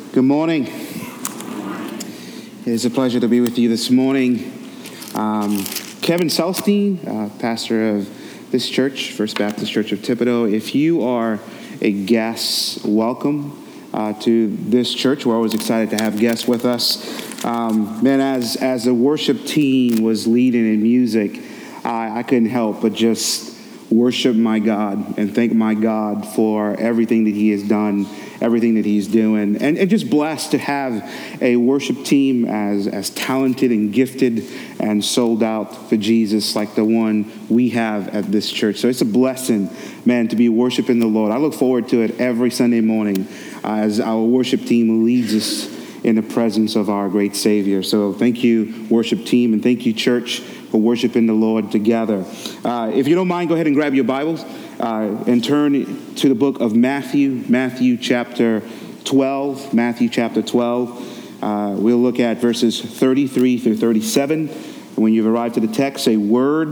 Good morning. It is a pleasure to be with you this morning. Kevin Selstein, pastor of this church, First Baptist Church of Thibodaux. If you are a guest, welcome to this church. We're always excited to have guests with us. As the worship team was leading in music, I couldn't help but just worship my God and thank my God for everything that He has done, everything that He's doing, and just blessed to have a worship team as talented and gifted and sold out for Jesus like the one we have at this church. So it's a blessing, man, to be worshiping the Lord. I look forward to it every Sunday morning as our worship team leads us in the presence of our great Savior. So thank you, worship team, and thank you, church, for worshiping the Lord together. If you don't mind, go ahead and grab your Bibles and turn to the book of Matthew chapter 12. Matthew chapter 12. We'll look at verses 33 through 37. When you've arrived to the text, say word.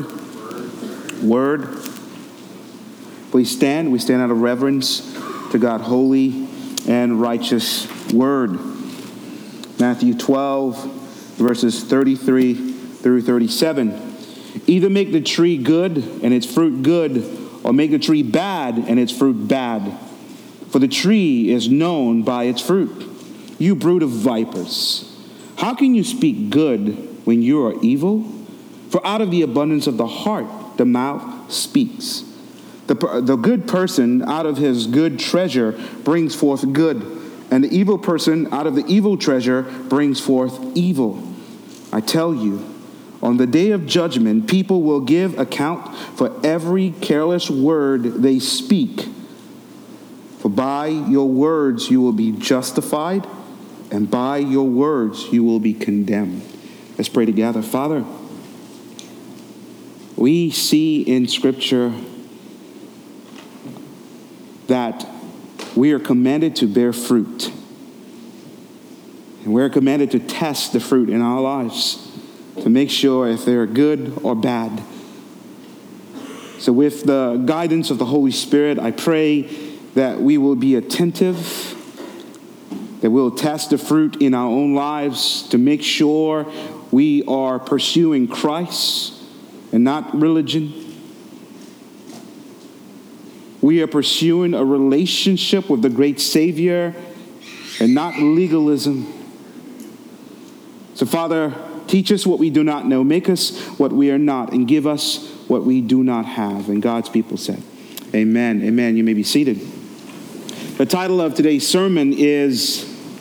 Please stand. We stand out of reverence to God, holy and righteous word. Matthew 12, verses 33 through 37. Either make the tree good and its fruit good, or make the tree bad and its fruit bad. For the tree is known by its fruit. You brood of vipers, how can you speak good when you are evil? For out of the abundance of the heart, the mouth speaks. The good person out of his good treasure brings forth good, and the evil person out of the evil treasure brings forth evil. I tell you, on the day of judgment, people will give account for every careless word they speak. For by your words you will be justified, and by your words you will be condemned. Let's pray together. Father, we see in Scripture that we are commanded to bear fruit. And we're commanded to test the fruit in our lives to make sure if they're good or bad. So with the guidance of the Holy Spirit, I pray that we will be attentive, that we'll test the fruit in our own lives to make sure we are pursuing Christ and not religion. We are pursuing a relationship with the great Savior and not legalism. So, Father, teach us what we do not know. Make us what we are not, and give us what we do not have. And God's people said, amen. Amen. You may be seated. The title of today's sermon is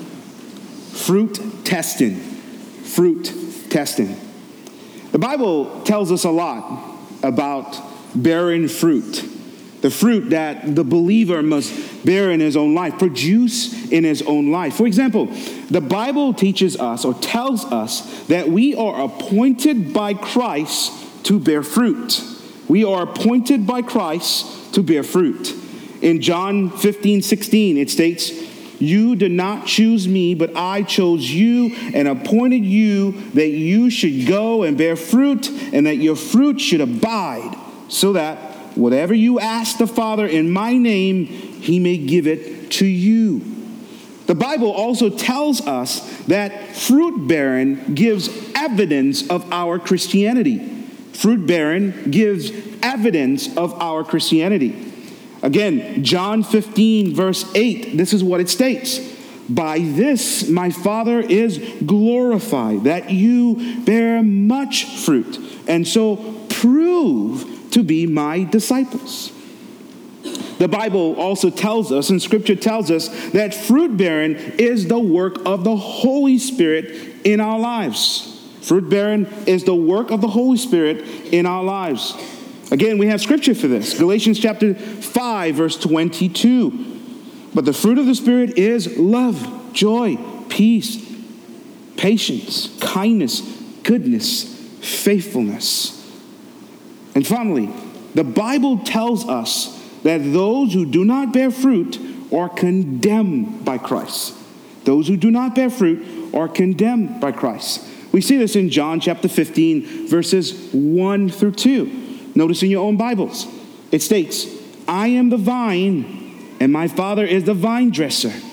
Fruit Testing. Fruit Testing. The Bible tells us a lot about bearing fruit. The fruit that the believer must bear in his own life, produce in his own life. For example, the Bible teaches us or tells us that we are appointed by Christ to bear fruit. We are appointed by Christ to bear fruit. In John 15:16, it states, "You did not choose me, but I chose you and appointed you that you should go and bear fruit, and that your fruit should abide, so that whatever you ask the Father in my name, He may give it to you." The Bible also tells us that fruit bearing gives evidence of our Christianity. Fruit bearing gives evidence of our Christianity. Again, John 15, verse 8, this is what it states. "By this my Father is glorified, that you bear much fruit, and so prove to be my disciples." The Bible also tells us, and Scripture tells us, that fruit bearing is the work of the Holy Spirit in our lives. Fruit bearing is the work of the Holy Spirit in our lives. Again, we have Scripture for this. Galatians chapter 5, verse 22. "But the fruit of the Spirit is love, joy, peace, patience, kindness, goodness, faithfulness." And finally, the Bible tells us that those who do not bear fruit are condemned by Christ. Those who do not bear fruit are condemned by Christ. We see this in John chapter 15, verses 1 through 2. Notice in your own Bibles. It states, "I am the vine, and my Father is the vine dresser.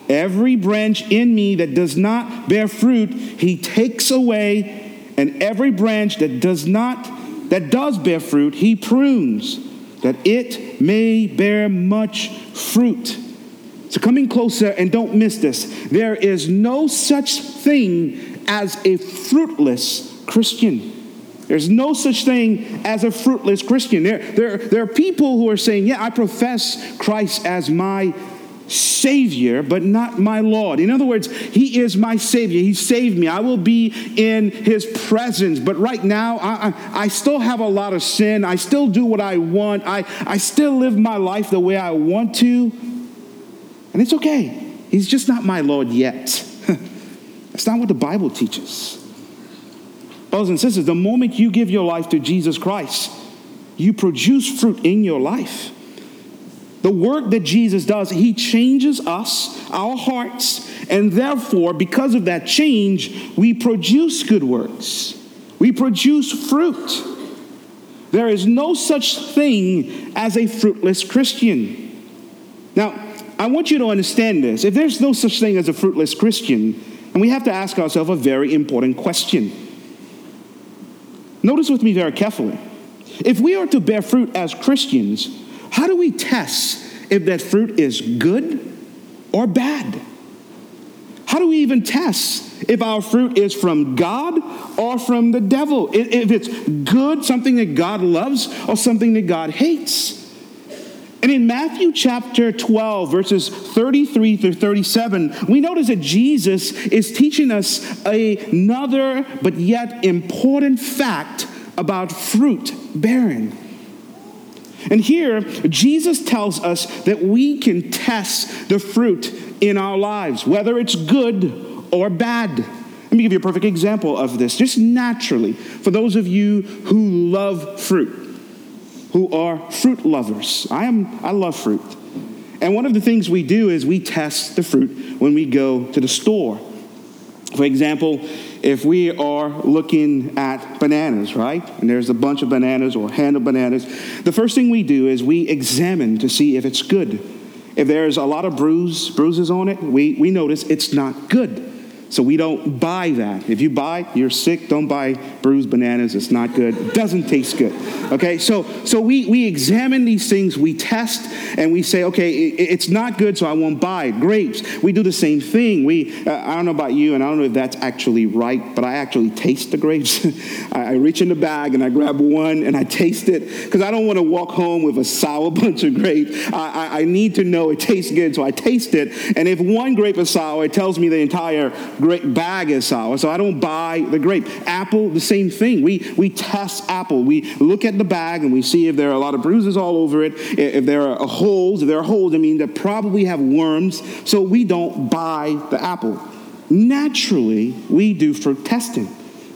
Every branch in me that does not bear fruit, he takes away, and every branch that does bear fruit, he prunes, that it may bear much fruit. So coming closer, and don't miss this, there is no such thing as a fruitless Christian. There's no such thing as a fruitless Christian. There are people who are saying, yeah, I profess Christ as my Savior, but not my Lord. In other words, he is my Savior. He saved me. I will be in his presence. But right now, I still have a lot of sin. I still do what I want. I still live my life the way I want to. And it's okay. He's just not my Lord yet. That's not what the Bible teaches. Brothers and sisters, the moment you give your life to Jesus Christ, you produce fruit in your life. The work that Jesus does, he changes us, our hearts, and therefore, because of that change, we produce good works. We produce fruit. There is no such thing as a fruitless Christian. Now, I want you to understand this. If there's no such thing as a fruitless Christian, and we have to ask ourselves a very important question. Notice with me very carefully. If we are to bear fruit as Christians, how do we test if that fruit is good or bad? How do we even test if our fruit is from God or from the devil? If it's good, something that God loves, or something that God hates? And in Matthew chapter 12, verses 33 through 37, we notice that Jesus is teaching us another but yet important fact about fruit bearing. And here, Jesus tells us that we can test the fruit in our lives, whether it's good or bad. Let me give you a perfect example of this, just naturally, for those of you who love fruit, who are fruit lovers. I love fruit. And one of the things we do is we test the fruit when we go to the store. For example, if we are looking at bananas, right? And there's a bunch of bananas or a hand of bananas. The first thing we do is we examine to see if it's good. If there's a lot of bruises on it, we notice it's not good. So we don't buy that. If you buy, you're sick. Don't buy bruised bananas. It's not good. It doesn't taste good. Okay, so we examine these things. We test and we say, okay, it's not good, so I won't buy it. Grapes, we do the same thing. I don't know about you, and I don't know if that's actually right, but I actually taste the grapes. I reach in the bag and I grab one and I taste it because I don't want to walk home with a sour bunch of grapes. I need to know it tastes good, so I taste it. And if one grape is sour, it tells me the entire grape bag is sour, so I don't buy the grape. Apple, the same thing. We test apple. We look at the bag and we see if there are a lot of bruises all over it. If there are holes, I mean, they probably have worms, so we don't buy the apple. Naturally, we do fruit testing.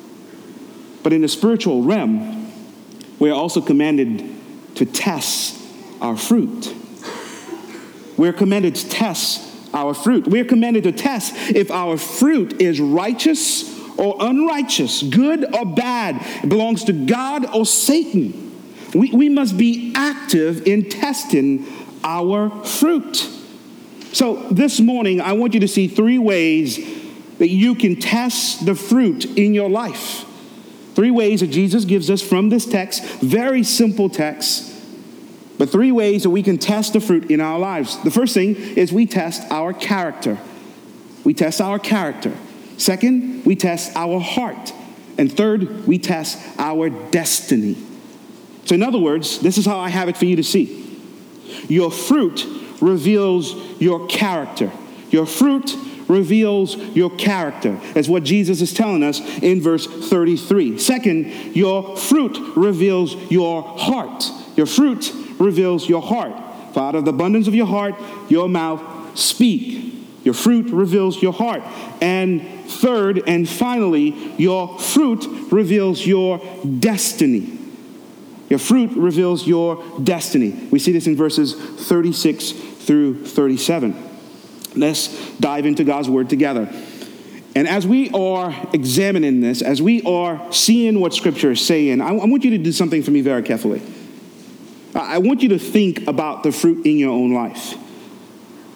But in the spiritual realm, we are also commanded to test our fruit. We're commanded to test our fruit. We're commanded to test if our fruit is righteous or unrighteous, good or bad, it belongs to God or Satan. We must be active in testing our fruit. So this morning, I want you to see 3 ways that you can test the fruit in your life. 3 ways that Jesus gives us from this text, very simple text. But 3 ways that we can test the fruit in our lives. The first thing is we test our character. We test our character. Second, we test our heart. And third, we test our destiny. So in other words, this is how I have it for you to see. Your fruit reveals your character. Your fruit reveals your character. That's what Jesus is telling us in verse 33. Second, your fruit reveals your heart. Your fruit reveals your heart. For out of the abundance of your heart, your mouth speak. Your fruit reveals your heart. And third and finally, your fruit reveals your destiny. Your fruit reveals your destiny. We see this in verses 36 through 37. Let's dive into God's word together. And as we are examining this, as we are seeing what Scripture is saying, I want you to do something for me very carefully. I want you to think about the fruit in your own life.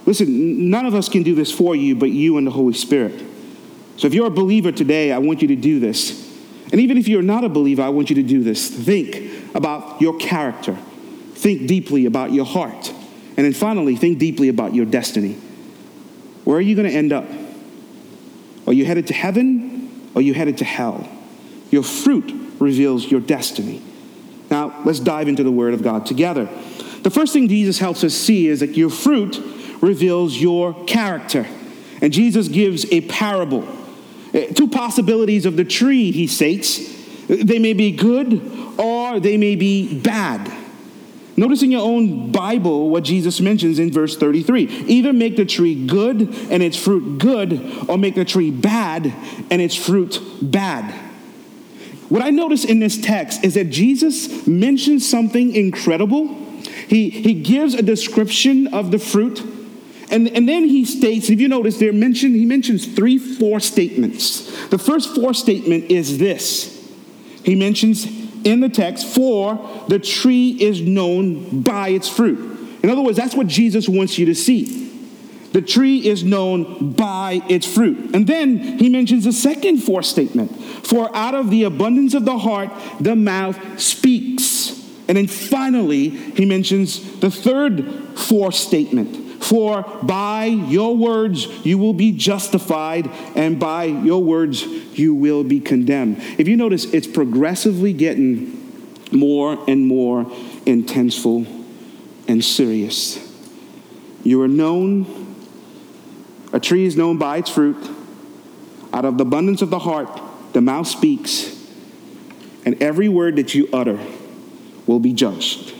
Listen, none of us can do this for you, but you and the Holy Spirit. So if you're a believer today, I want you to do this. And even if you're not a believer, I want you to do this. Think about your character. Think deeply about your heart. And then finally, think deeply about your destiny. Where are you going to end up? Are you headed to heaven or are you headed to hell? Your fruit reveals your destiny. Now, let's dive into the Word of God together. The first thing Jesus helps us see is that your fruit reveals your character. And Jesus gives a parable. Two possibilities of the tree, he states. They may be good or they may be bad. Notice in your own Bible what Jesus mentions in verse 33. Either make the tree good and its fruit good, or make the tree bad and its fruit bad. What I notice in this text is that Jesus mentions something incredible. He gives a description of the fruit. And then he states, if you notice, he mentions 3-4 statements. The first 4 statement is this. He mentions in the text, for the tree is known by its fruit. In other words, that's what Jesus wants you to see. The tree is known by its fruit. And then he mentions the second 4 statement. For out of the abundance of the heart, the mouth speaks. And then finally, he mentions the third 4 statement. For by your words you will be justified, and by your words you will be condemned. If you notice, it's progressively getting more and more intenseful and serious. You are known, a tree is known by its fruit. Out of the abundance of the heart, the mouth speaks, and every word that you utter will be judged.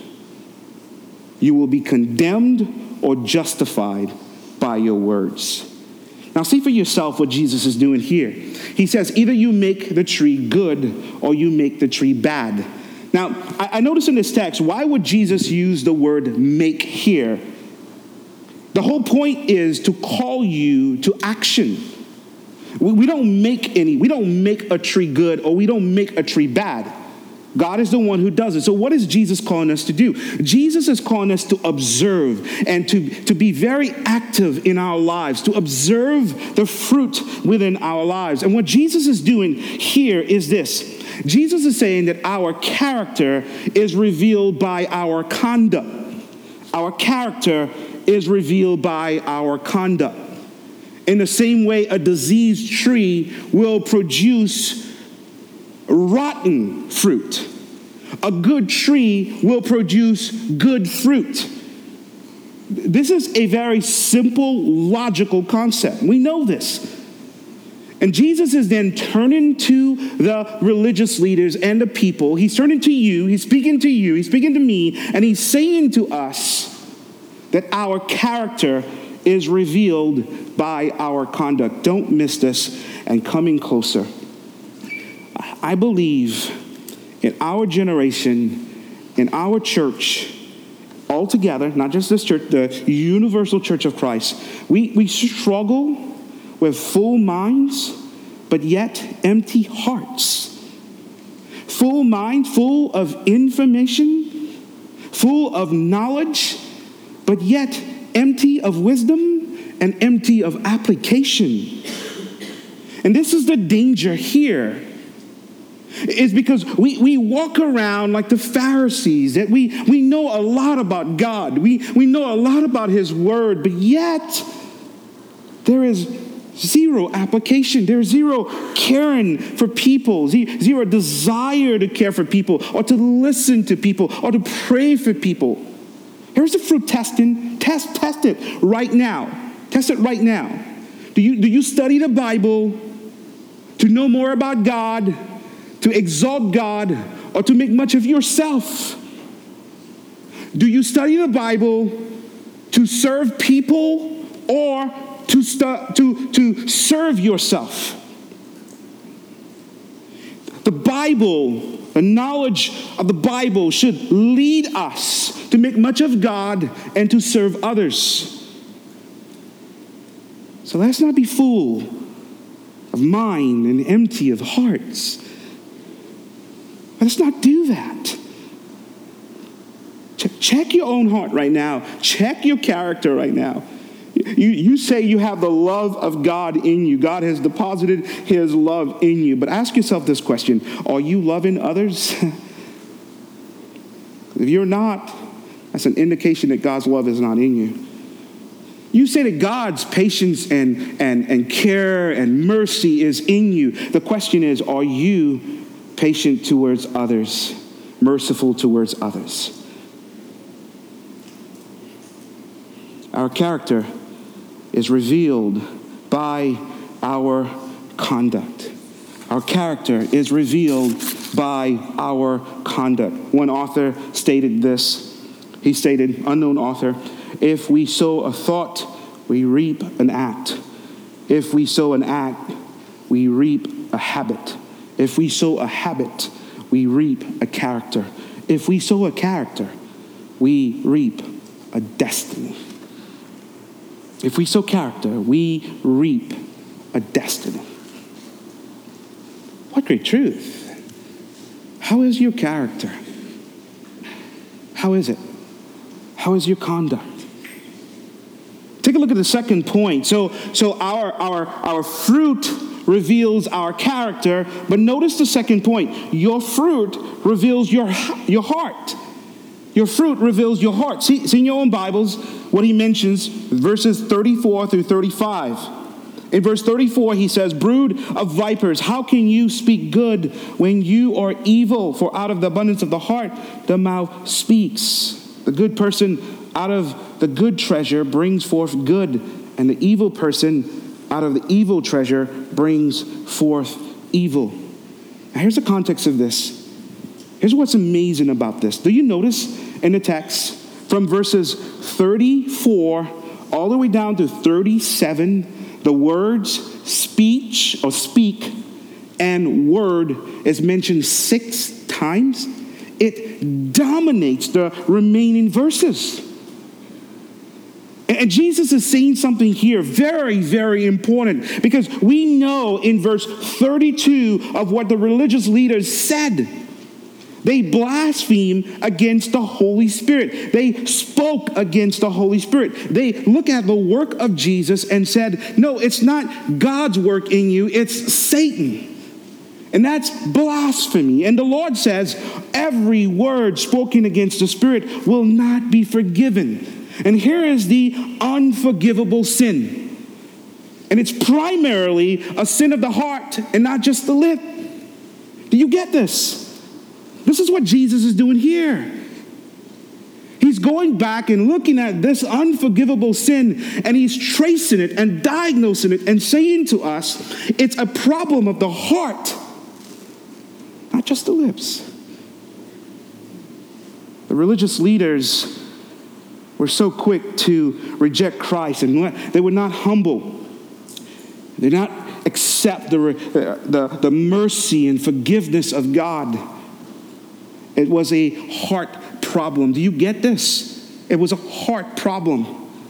You will be condemned or justified by your words. Now see for yourself what Jesus is doing here. He says either you make the tree good or you make the tree bad. Now I notice in this text, why would Jesus use the word make here? The whole point is to call you to action. We don't make a tree good or we don't make a tree bad. God is the one who does it. So what is Jesus calling us to do? Jesus is calling us to observe and to be very active in our lives, to observe the fruit within our lives. And what Jesus is doing here is this. Jesus is saying that our character is revealed by our conduct. Our character is revealed by our conduct. In the same way, a diseased tree will produce rotten fruit. A good tree will produce good fruit. This is a very simple, logical concept. We know this. And Jesus is then turning to the religious leaders and the people. He's turning to you, he's speaking to me, and he's saying to us that our character is revealed by our conduct. Don't miss this. And coming closer, I believe in our generation, in our church, altogether, not just this church, the universal church of Christ, we struggle with full minds, but yet empty hearts. Full mind, full of information, full of knowledge, but yet empty of wisdom and empty of application. And this is the danger here. Is because we walk around like the Pharisees, that we know a lot about God. We know a lot about his word, but yet there is zero application. There's zero caring for people, zero desire to care for people or to listen to people or to pray for people. Here's the fruit testing. Test it right now. Test it right now. Do you study the Bible to know more about God, to exalt God, or to make much of yourself? Do you study the Bible to serve people or to serve yourself? The Bible, the knowledge of the Bible should lead us to make much of God and to serve others. So let's not be full of mind and empty of hearts. Let's not do that. Check your own heart right now. Check your character right now. You say you have the love of God in you. God has deposited his love in you. But ask yourself this question: are you loving others? If you're not, that's an indication that God's love is not in you. You say that God's patience and care and mercy is in you. The question is, are you patient towards others, merciful towards others? Our character is revealed by our conduct. Our character is revealed by our conduct. One author stated this. He stated, unknown author, if we sow a thought, we reap an act. If we sow an act, we reap a habit. If we sow a habit, we reap a character. If we sow a character, we reap a destiny. If we sow character, we reap a destiny. What great truth. How is your character? How is it? How is your conduct? Take a look at the second point. So our fruit reveals our character, but notice the second point. Your fruit reveals your heart. Your fruit reveals your heart. See in your own Bibles what he mentions, verses 34 through 35. In verse 34, he says, brood of vipers, how can you speak good when you are evil? For out of the abundance of the heart, the mouth speaks. The good person out of the good treasure brings forth good, and the evil person out of the evil treasure brings forth evil. Now here's the context of this. Here's what's amazing about this. Do you notice in the text from verses 34 all the way down to 37, the words speech or speak and word is mentioned 6 times? It dominates the remaining verses. And Jesus is saying something here very, very important, because we know in verse 32 of what the religious leaders said. They blaspheme against the Holy Spirit. They spoke against the Holy Spirit. They look at the work of Jesus and said, no, it's not God's work in you, it's Satan. And that's blasphemy. And the Lord says, every word spoken against the Spirit will not be forgiven. And here is the unforgivable sin. And it's primarily a sin of the heart and not just the lip. Do you get this? This is what Jesus is doing here. He's going back and looking at this unforgivable sin, and he's tracing it and diagnosing it and saying to us, it's a problem of the heart, not just the lips. The religious leaders were so quick to reject Christ, and they were not humble. They did not accept the mercy and forgiveness of God. It was a heart problem. Do you get this? It was a heart problem.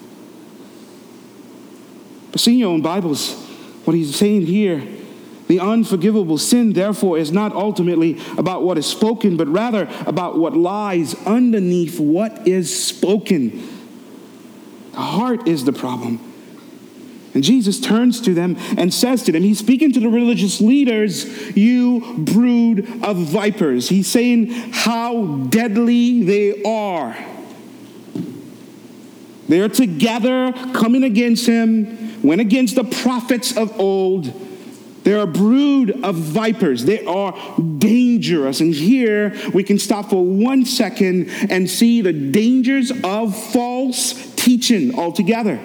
But see in your own Bibles, what he's saying here, the unforgivable sin, therefore, is not ultimately about what is spoken, but rather about what lies underneath what is spoken. The heart is the problem. And Jesus turns to them and says to them, he's speaking to the religious leaders, you brood of vipers. He's saying how deadly they are. They're together coming against him, went against the prophets of old. They're a brood of vipers. They are dangerous. And here we can stop for 1 second and see the dangers of false teaching altogether.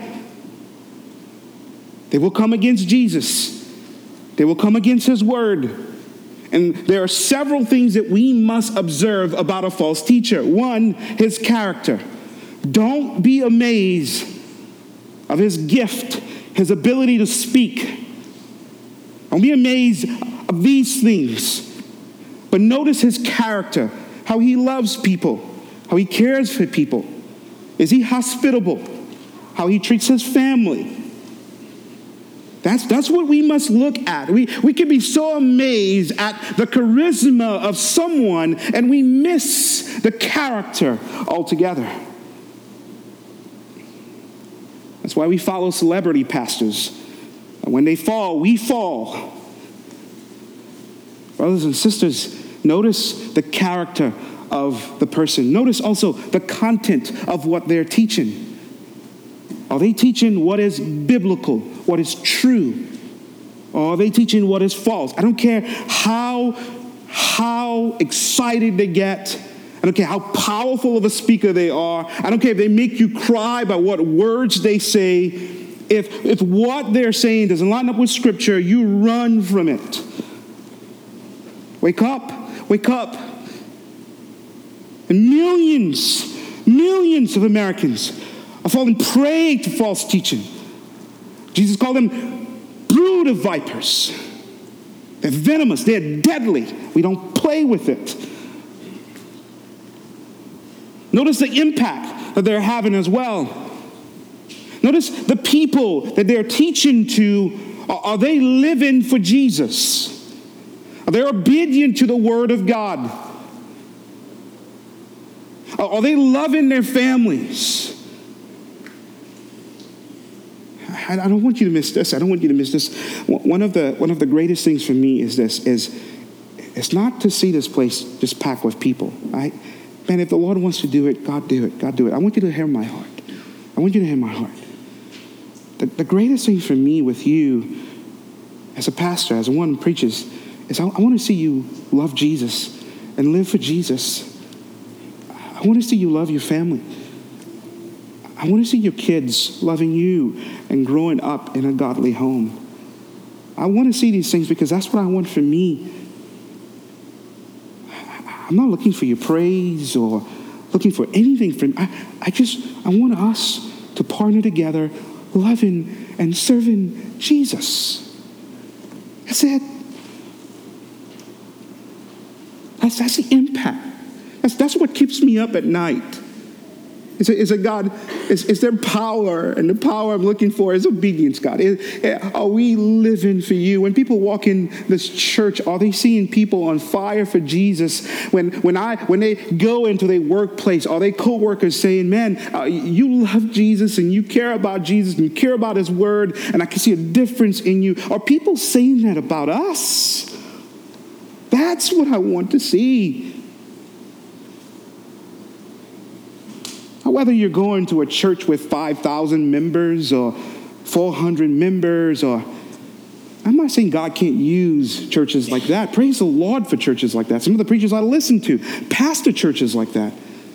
They will come against Jesus. They will come against his word. And there are several things that we must observe about a false teacher. One, his character. Don't be amazed of his gift, his ability to speak. Don't be amazed of these things. But notice his character, how he loves people, how he cares for people. Is he hospitable? How he treats his family. That's what we must look at. We can be so amazed at the charisma of someone and we miss the character altogether. That's why we follow celebrity pastors. And when they fall, we fall. Brothers and sisters, notice the character of the person. Notice also the content of what they're teaching. Are they teaching what is biblical, what is true? Or are they teaching what is false? I don't care how excited they get. I don't care how powerful of a speaker they are. I don't care if they make you cry by what words they say. If what they're saying doesn't line up with Scripture, you run from it. Wake up. Wake up. And millions of Americans are falling prey to false teaching. Jesus called them brood of vipers. They're venomous. They're deadly. We don't play with it. Notice the impact that they're having as well. Notice the people that they're teaching to. Are they living for Jesus? Are they obedient to the Word of God? Are they loving their families? I don't want you to miss this. I don't want you to miss this. One of the greatest things for me is this: it's not to see this place just packed with people, right? Man, if the Lord wants to do it, God do it. God do it. I want you to hear my heart. I want you to hear my heart. The greatest thing for me with you as a pastor, as one who preaches, is I want to see you love Jesus and live for Jesus. I want to see you love your family. I want to see your kids loving you and growing up in a godly home. I want to see these things because that's what I want for me. I'm not looking for your praise or looking for anything from I want us to partner together, loving and serving Jesus. That's it. That's the impact. That's what keeps me up at night. Is there power, and the power I'm looking for is obedience, God. Are we living for you? When people walk in this church, are they seeing people on fire for Jesus? When they go into their workplace, are they co-workers saying, man, you love Jesus and you care about Jesus and you care about his word and I can see a difference in you? Are people saying that about us? That's what I want to see. Whether you're going to a church with 5,000 members or 400 members, or I'm not saying God can't use churches like that. Praise the Lord for churches like that. Some of the preachers I listen to pastor churches like that.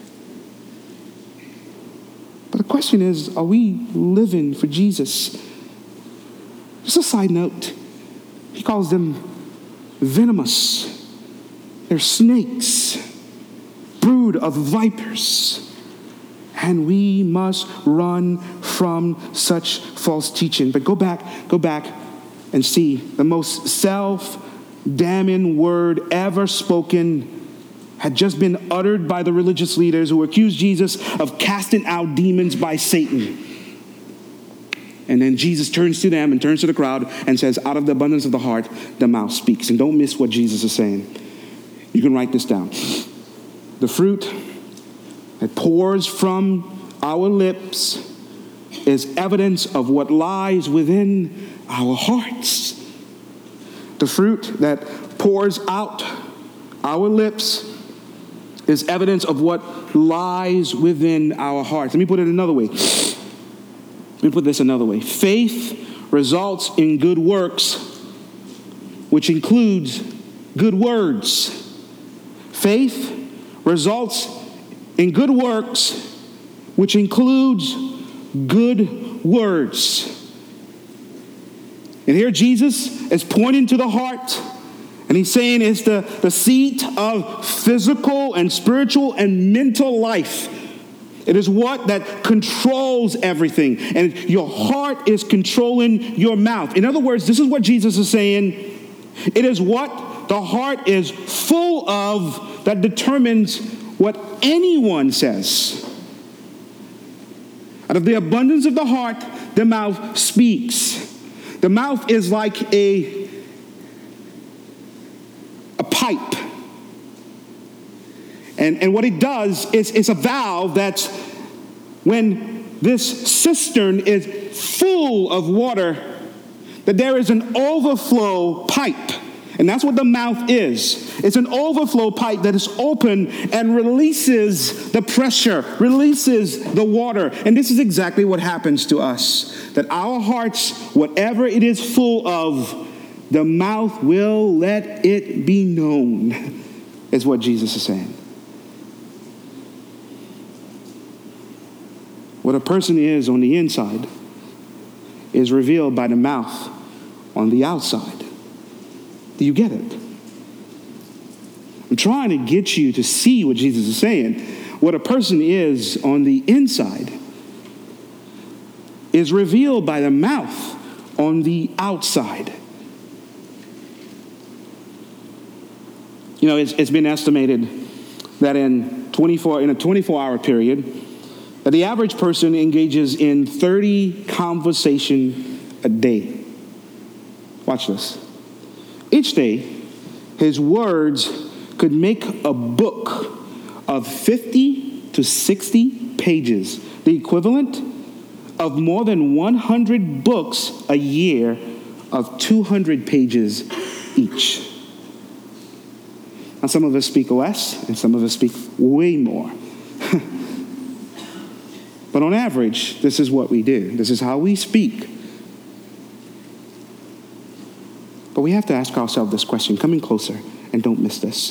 But the question is, are we living for Jesus? Just a side note. He calls them venomous. They're snakes, brood of vipers. And we must run from such false teaching. But go back and see the most self-damning word ever spoken had just been uttered by the religious leaders who accused Jesus of casting out demons by Satan. And then Jesus turns to them and turns to the crowd and says, out of the abundance of the heart, the mouth speaks. And don't miss what Jesus is saying. You can write this down. The fruit that pours from our lips is evidence of what lies within our hearts. The fruit that pours out our lips is evidence of what lies within our hearts. Let me put it another way. Let me put this another way. Faith results in good works, which includes good words. Faith results in good works, which includes good words. And here Jesus is pointing to the heart, and he's saying it's the seat of physical and spiritual and mental life. It is what that controls everything. And your heart is controlling your mouth. In other words, this is what Jesus is saying. It is what the heart is full of that determines what anyone says. Out of the abundance of the heart, the mouth speaks. The mouth is like a pipe. And what it does is it's a valve that's when this cistern is full of water, that there is an overflow pipe. And that's what the mouth is. It's an overflow pipe that is open and releases the pressure, releases the water. And this is exactly what happens to us. That our hearts, whatever it is full of, the mouth will let it be known, is what Jesus is saying. What a person is on the inside is revealed by the mouth on the outside. Do you get it? I'm trying to get you to see what Jesus is saying. What a person is on the inside is revealed by the mouth on the outside. You know, it's been estimated that in a 24-hour period, that the average person engages in 30 conversations a day. Watch this. Each day, his words could make a book of 50 to 60 pages, the equivalent of more than 100 books a year of 200 pages each. Now, some of us speak less, and some of us speak way more. But on average, this is what we do. This is how we speak. But we have to ask ourselves this question. Come in closer and don't miss this.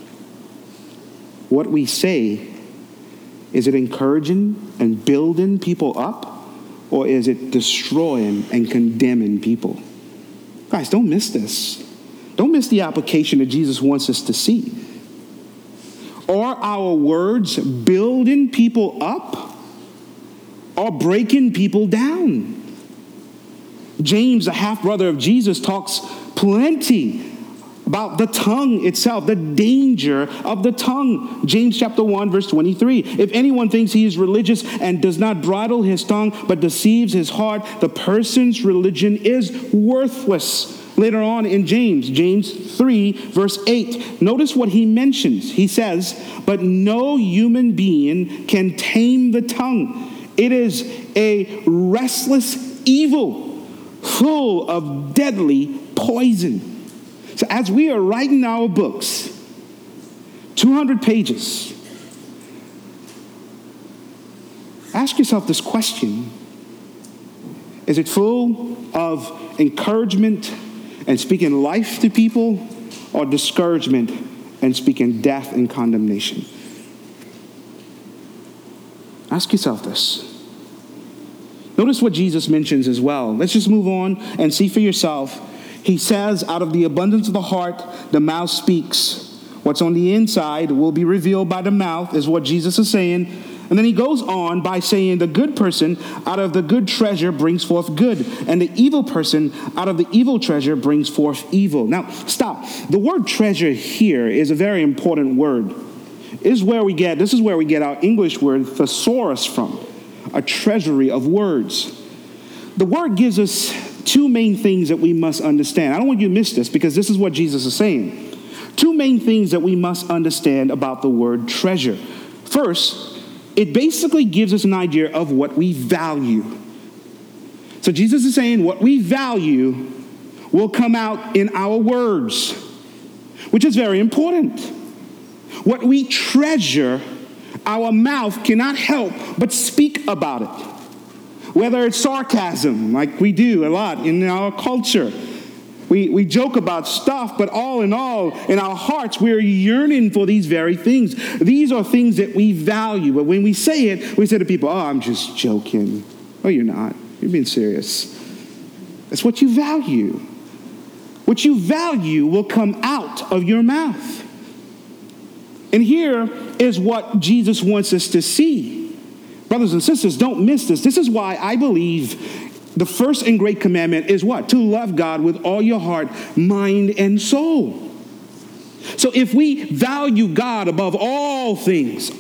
What we say, is it encouraging and building people up? Or is it destroying and condemning people? Guys, don't miss this. Don't miss the application that Jesus wants us to see. Are our words building people up or breaking people down? James, the half-brother of Jesus, talks plenty about the tongue itself, the danger of the tongue. James chapter 1, verse 23. If anyone thinks he is religious and does not bridle his tongue but deceives his heart, the person's religion is worthless. Later on in James 3, verse 8, notice what he mentions. He says, but no human being can tame the tongue. It is a restless evil, full of deadly poison. So as we are writing our books, 200 pages, ask yourself this question. Is it full of encouragement and speaking life to people, or discouragement and speaking death and condemnation? Ask yourself this. Notice what Jesus mentions as well. Let's just move on and see for yourself. He says, out of the abundance of the heart, the mouth speaks. What's on the inside will be revealed by the mouth, is what Jesus is saying. And then he goes on by saying the good person out of the good treasure brings forth good, and the evil person out of the evil treasure brings forth evil. Now, stop. The word treasure here is a very important word. This is where we get our English word thesaurus from, a treasury of words. The word gives us two main things that we must understand. I don't want you to miss this, because this is what Jesus is saying. Two main things that we must understand about the word treasure. First, it basically gives us an idea of what we value. So Jesus is saying what we value will come out in our words, which is very important. What we treasure, our mouth cannot help but speak about it. Whether it's sarcasm, like we do a lot in our culture. We joke about stuff, but all in all, in our hearts, we're yearning for these very things. These are things that we value. But when we say it, we say to people, oh, I'm just joking. Oh, you're not. You're being serious. That's what you value. What you value will come out of your mouth. And here is what Jesus wants us to see. Brothers and sisters, don't miss this. This is why I believe the first and great commandment is what? To love God with all your heart, mind, and soul. So if we value God above all things,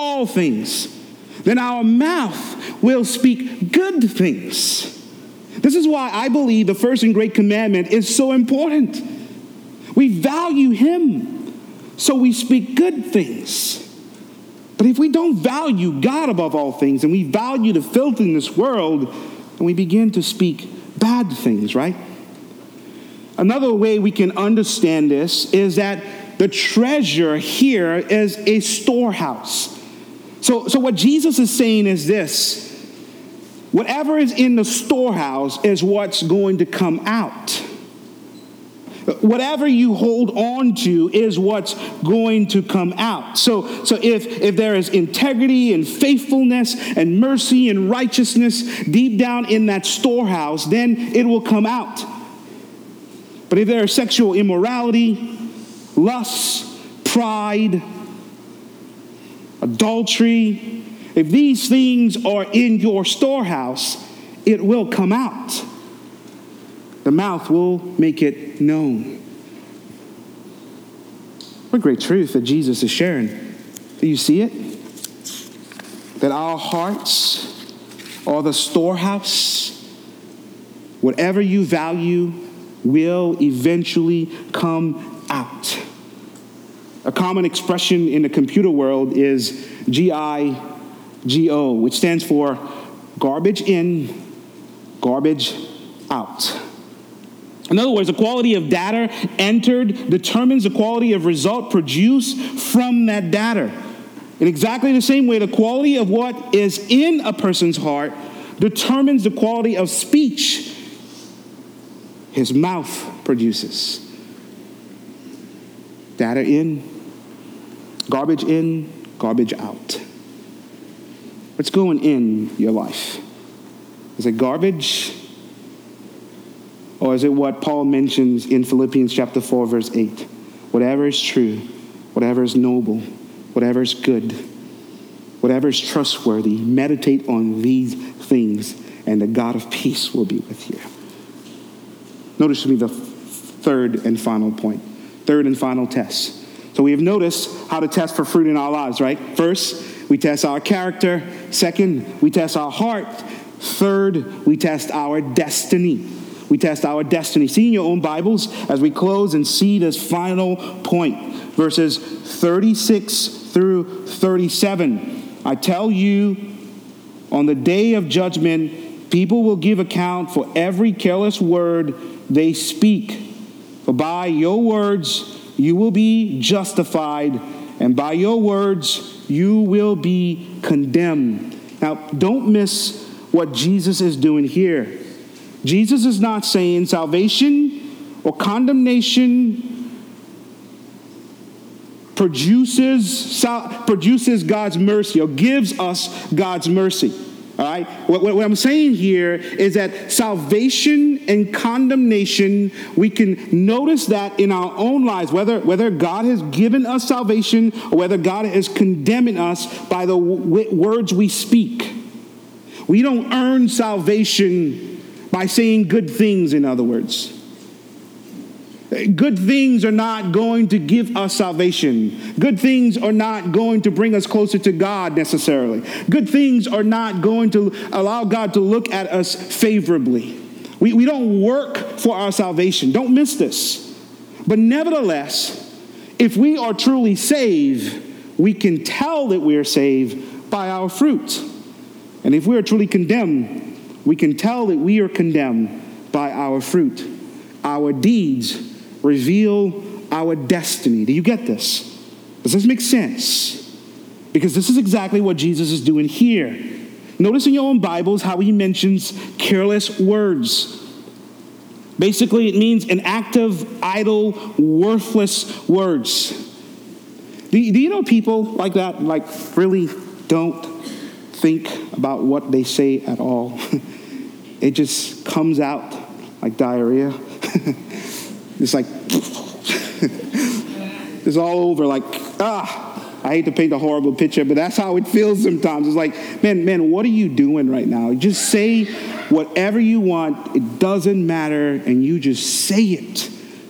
then our mouth will speak good things. This is why I believe the first and great commandment is so important. We value him, so we speak good things. But if we don't value God above all things, and we value the filth in this world, and we begin to speak bad things, right? Another way we can understand this is that the treasure here is a storehouse. So what Jesus is saying is this: whatever is in the storehouse is what's going to come out. Whatever you hold on to is what's going to come out. So if there is integrity and faithfulness and mercy and righteousness deep down in that storehouse, then it will come out. But if there is sexual immorality, lust, pride, adultery, if these things are in your storehouse, it will come out. The mouth will make it known. What great truth that Jesus is sharing. Do you see it? That our hearts are the storehouse. Whatever you value will eventually come out. A common expression in the computer world is GIGO, which stands for garbage in, garbage out. In other words, the quality of data entered determines the quality of result produced from that data. In exactly the same way, the quality of what is in a person's heart determines the quality of speech his mouth produces. Data in, garbage out. What's going in your life? Is it garbage? Or is it what Paul mentions in Philippians chapter 4, verse 8? Whatever is true, whatever is noble, whatever is good, whatever is trustworthy, meditate on these things, and the God of peace will be with you. Notice with me the third and final point, third and final test. So we have noticed how to test for fruit in our lives, right? First, we test our character. Second, we test our heart. Third, we test our destiny. We test our destiny. See in your own Bibles as we close and see this final point. Verses 36 through 37. I tell you, on the day of judgment, people will give account for every careless word they speak. For by your words you will be justified, and by your words you will be condemned. Now, don't miss what Jesus is doing here. Jesus is not saying salvation or condemnation produces God's mercy or gives us God's mercy. All right? What I'm saying here is that salvation and condemnation, we can notice that in our own lives, whether God has given us salvation or whether God is condemning us by the words we speak. We don't earn salvation by saying good things, in other words. Good things are not going to give us salvation. Good things are not going to bring us closer to God necessarily. Good things are not going to allow God to look at us favorably. We don't work for our salvation. Don't miss this. But nevertheless, if we are truly saved, we can tell that we are saved by our fruit. And if we are truly condemned, we can tell that we are condemned by our fruit. Our deeds reveal our destiny. Do you get this? Does this make sense? Because this is exactly what Jesus is doing here. Notice in your own Bibles how he mentions careless words. Basically, it means inactive, idle, worthless words. Do you know people like that, like really don't think about what they say at all? It just comes out like diarrhea. It's like, it's all over like, I hate to paint a horrible picture, but that's how it feels sometimes. It's like, man, what are you doing right now? Just say whatever you want. It doesn't matter, and you just say it.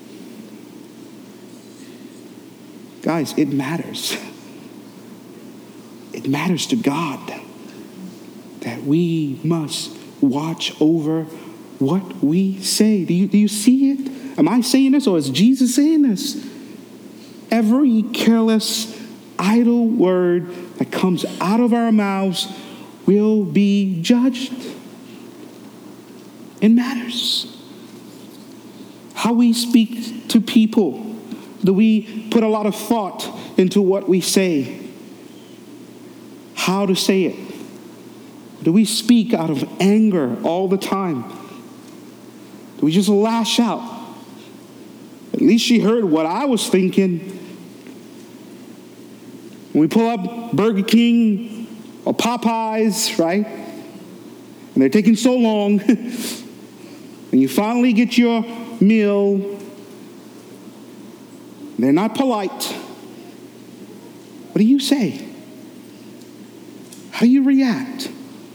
Guys, it matters. It matters to God that we must watch over what we say. Do you see it? Am I saying this, or is Jesus saying this? Every careless, idle word that comes out of our mouths will be judged. It matters. How we speak to people. Do we put a lot of thought into what we say? How to say it? Do we speak out of anger all the time? Do we just lash out? At least she heard what I was thinking. When we pull up Burger King or Popeyes, right? And they're taking so long, and you finally get your meal, they're not polite. What do you say? How do you react?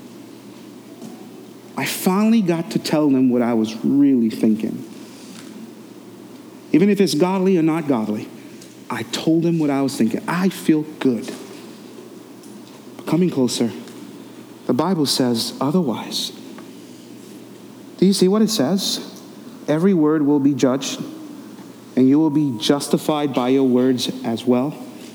I finally got to tell them what I was really thinking. Even if it's godly or not godly, I told them what I was thinking. I feel good. But coming closer, the Bible says otherwise. Do you see what it says? Every word will be judged, and you will be justified by your words as well.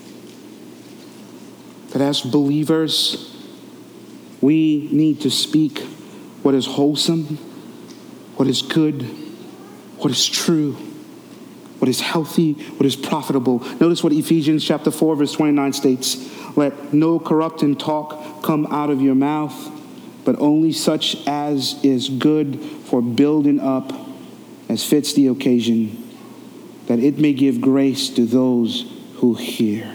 That as believers, we need to speak what is wholesome, what is good, what is true, what is healthy, what is profitable. Notice what Ephesians chapter 4, verse 29 states. Let no corrupting talk come out of your mouth, but only such as is good for building up as fits the occasion, that it may give grace to those who hear.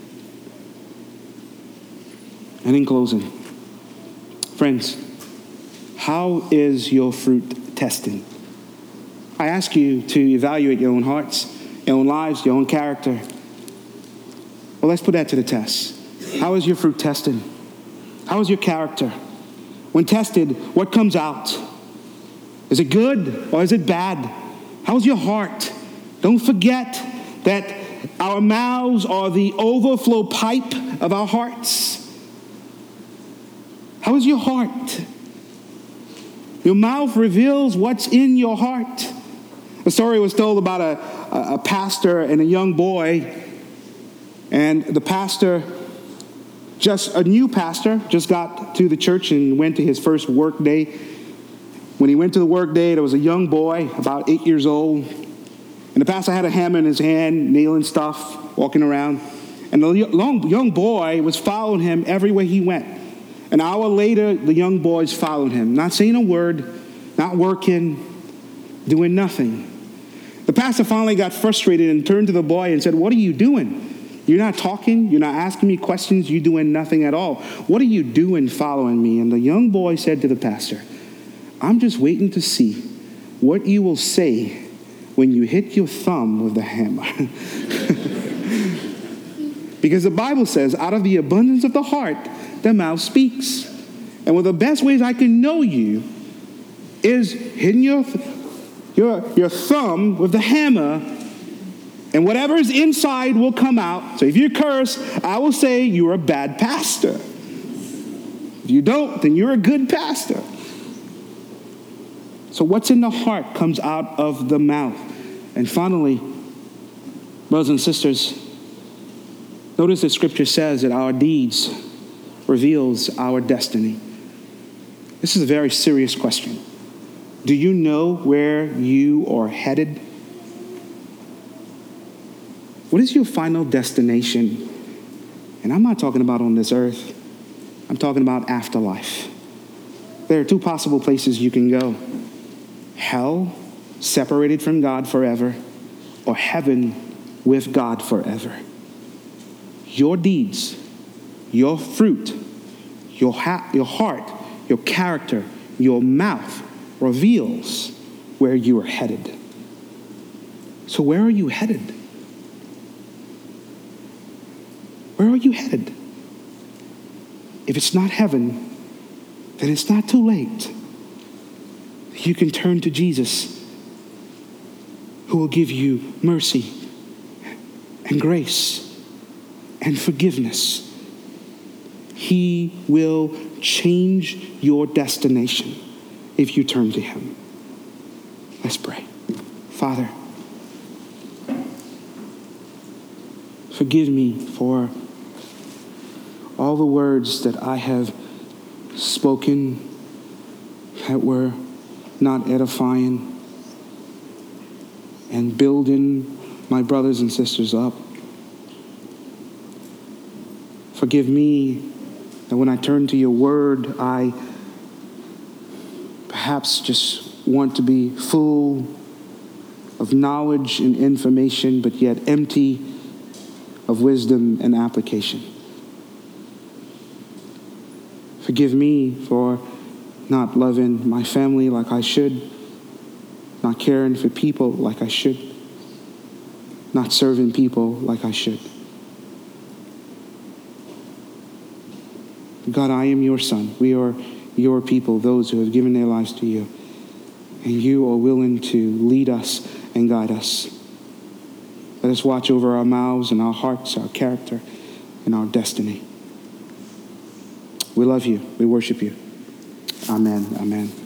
And in closing, friends, how is your fruit testing? I ask you to evaluate your own hearts, your own lives, your own character. Well, let's put that to the test. How is your fruit tested? How is your character? When tested, what comes out? Is it good or is it bad? How's your heart? Don't forget that our mouths are the overflow pipe of our hearts. How is your heart? Your mouth reveals what's in your heart. A story was told about a pastor and a young boy. And the pastor, just a new pastor, just got to the church and went to his first work day. When he went to the work day, there was a young boy, about 8 years old. And the pastor had a hammer in his hand, nailing stuff, walking around. And the young boy was following him everywhere he went. An hour later, the young boys followed him, not saying a word, not working, doing nothing. The pastor finally got frustrated and turned to the boy and said, "What are you doing? You're not talking. You're not asking me questions. You're doing nothing at all. What are you doing following me?" And the young boy said to the pastor, "I'm just waiting to see what you will say when you hit your thumb with the hammer." Because the Bible says, out of the abundance of the heart, the mouth speaks. And one of the best ways I can know you is hitting your thumb with the hammer, and whatever is inside will come out. So if you curse, I will say you're a bad pastor. If you don't, then you're a good pastor. So what's in the heart comes out of the mouth. And finally, brothers and sisters, notice that Scripture says that our deeds reveals our destiny. This is a very serious question. Do you know where you are headed? What is your final destination? And I'm not talking about on this earth. I'm talking about afterlife. There are two possible places you can go. Hell, separated from God forever, or heaven with God forever. Your deeds, your fruit, your heart, your character, your mouth reveals where you are headed. So where are you headed? Where are you headed? If it's not heaven, then it's not too late. You can turn to Jesus, who will give you mercy and grace and forgiveness. He will change your destination if you turn to him. Let's pray. Father, forgive me for all the words that I have spoken that were not edifying, and building my brothers and sisters up. Forgive me that when I turn to your word, I perhaps just want to be full of knowledge and information, but yet empty of wisdom and application. Forgive me for not loving my family like I should, not caring for people like I should, not serving people like I should. God, I am your son. We are your people, those who have given their lives to you. And you are willing to lead us and guide us. Let us watch over our mouths and our hearts, our character, and our destiny. We love you. We worship you. Amen. Amen.